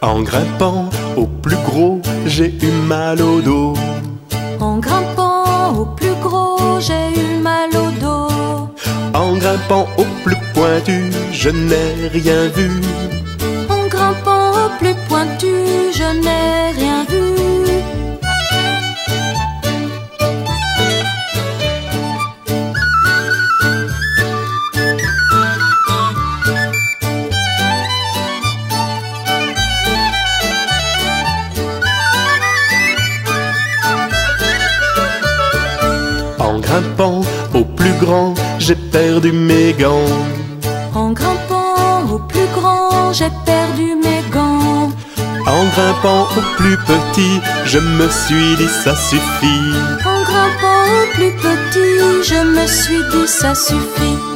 En grimpant au plus gros, j'ai eu mal au dos. En grimpant au plus gros, j'ai eu mal au dos. En grimpant au plus pointu, je n'ai rien vu. En grimpant au plus pointu, je n'ai rien vu. En grimpant au plus grand, j'ai perdu mes gants. En grimpant au plus grand, j'ai perdu mes gants. En grimpant au plus petit, je me suis dit ça suffit. En grimpant au plus petit, je me suis dit ça suffit.